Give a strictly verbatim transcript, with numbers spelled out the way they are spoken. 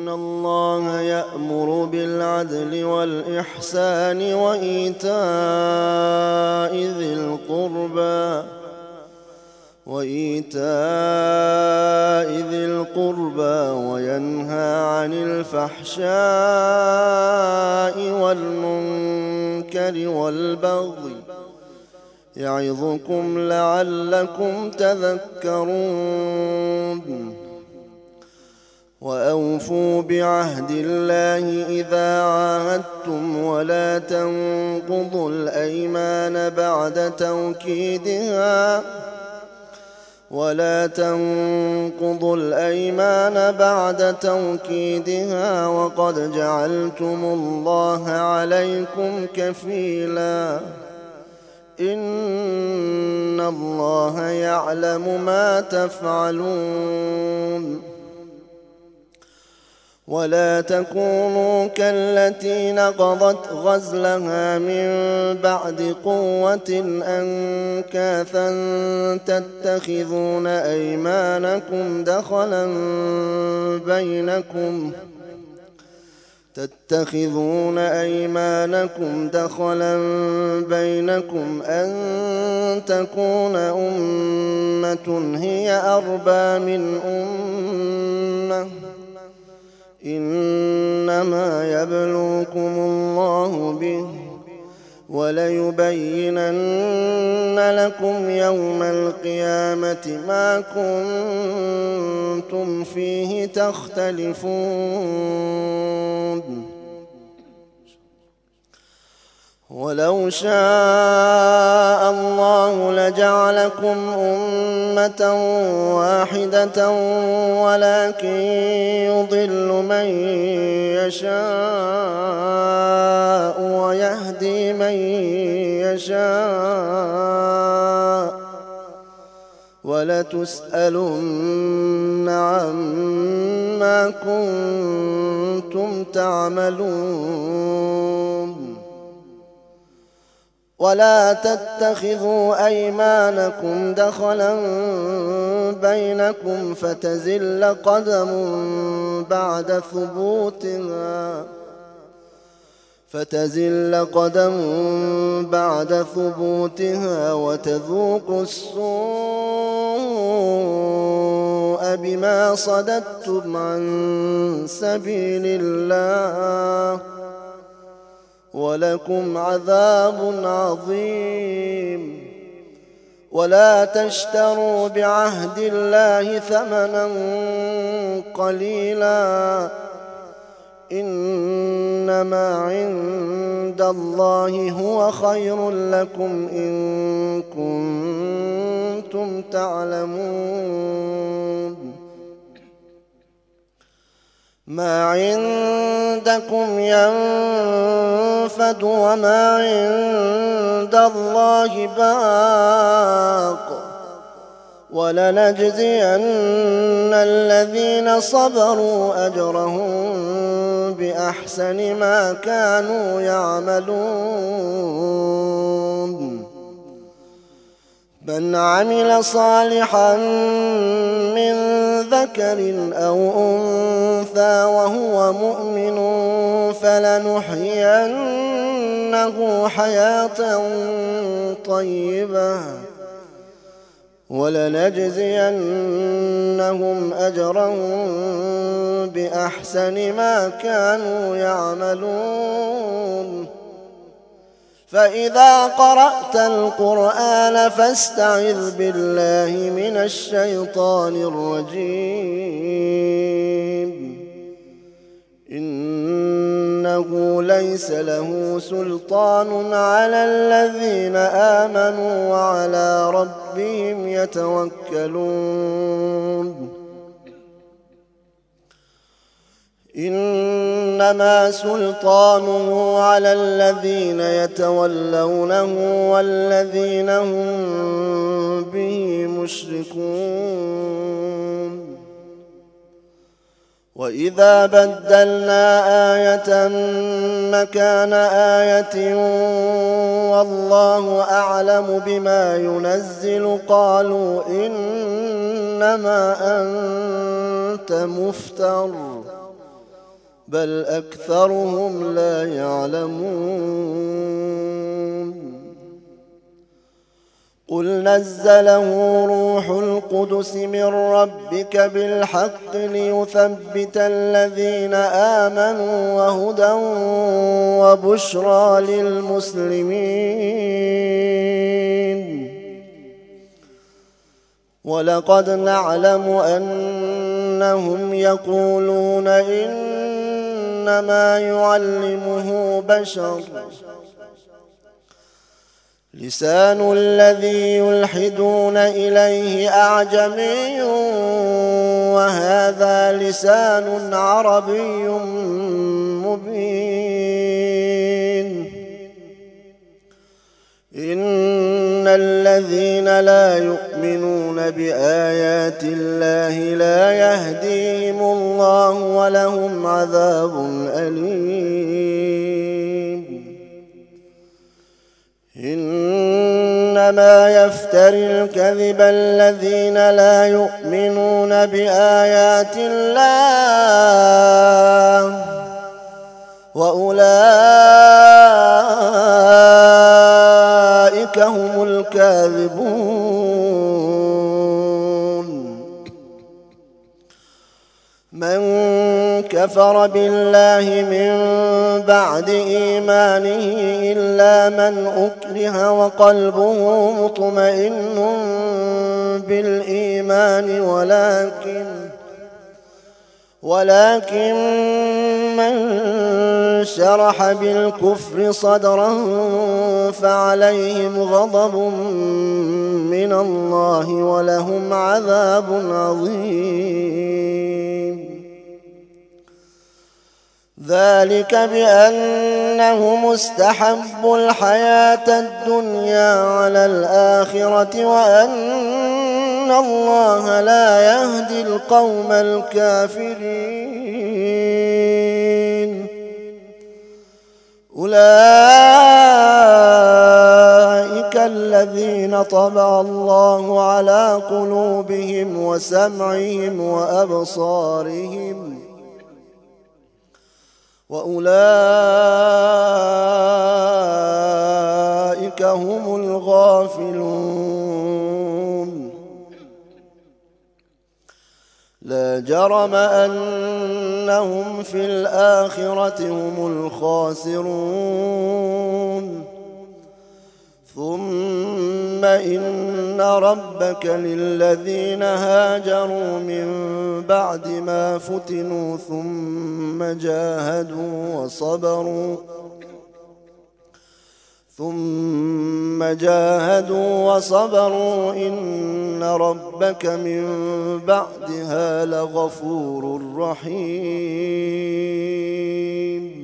إن الله يأمر بالعدل والإحسان وإيتاء ذي القربى وإيتاء ذي القربى وينهى عن الفحشاء والمنكر والبغي يعظكم لعلكم تذكرون وأوفوا بعهد الله إذا عاهدتم ولا تنقضوا الأيمان بعد توكيدها ولا تنقضوا الأيمان بعد توكيدها وقد جعلتم الله عليكم كفيلا إن الله يعلم ما تفعلون ولا تكونوا كالتي نقضت غزلها من بعد قوة أنكاثا تتخذون أيمانكم دخلا بينكم تتخذون أيمانكم دخلا بينكم أن تكون أمة هي أربى من أمة إنما يبلوكم الله به وليبينن لكم يوم القيامة ما كنتم فيه تختلفون ولو شاء الله لجعلكم أمة واحدة ولكن يضل من يشاء ويهدي من يشاء ولتسألن عما كنتم تعملون ولا تتخذوا أيمانكم دخلا بينكم فتزل قدم بعد ثبوتها فتزل قدم بعد ثبوتها وتذوقوا السوء بما صددتم عن سبيل الله ولكم عذاب عظيم ولا تشتروا بعهد الله ثمنا قليلا إنما عند الله هو خير لكم إن كنتم تعلمون ما عندكم ينفد وما عند الله باق ولنجزين الذين صبروا أجرهم بأحسن ما كانوا يعملون من عمل صالحا من ذكر أو أنثى وهو مؤمن فلنحيينه حياة طيبة ولنجزينهم أجرهم بأحسن ما كانوا يعملون فإذا قرأت القرآن فاستعذ بالله من الشيطان الرجيم إنه ليس له سلطان على الذين آمنوا وعلى ربهم يتوكلون إنما سلطانه على الذين يتولونه والذين هم به مشركون وإذا بدلنا آية مكان آية والله أعلم بما ينزل قالوا إنما أنت مفتر بل أكثرهم لا يعلمون قل نزله روح القدس من ربك بالحق ليثبت الذين آمنوا وهدى وبشرى للمسلمين ولقد نعلم أنهم يقولون إنما يعلمه بشر لسان الذي يلحدون إليه أعجمي وهذا لسان عربي مبين إن الذين لا يؤمنون بآيات الله لا يهديهم الله ولهم عذاب أليم إنما يفتري الكذب الذين لا يؤمنون بآيات الله وأولئك هم الكاذبون من كفر بالله من بعد إيمانه إلا من أكره وقلبه مطمئن بالإيمان ولكن ولكن من شرح بالكفر صدرا فعليهم غضب من الله ولهم عذاب عظيم ذلك بأنهم استحبوا الحياة الدنيا على الآخرة وأن الله لا يهدي القوم الكافرين أولئك الذين طبع الله على قلوبهم وسمعهم وأبصارهم وأولئك هم الغافلون لا جرم أنهم في الآخرة هم الخاسرون ثم إن ربك للذين هاجروا من بعد ما فتنوا ثم جاهدوا وصبروا ثم جاهدوا وصبروا إن ربك من بعدها لغفور رحيم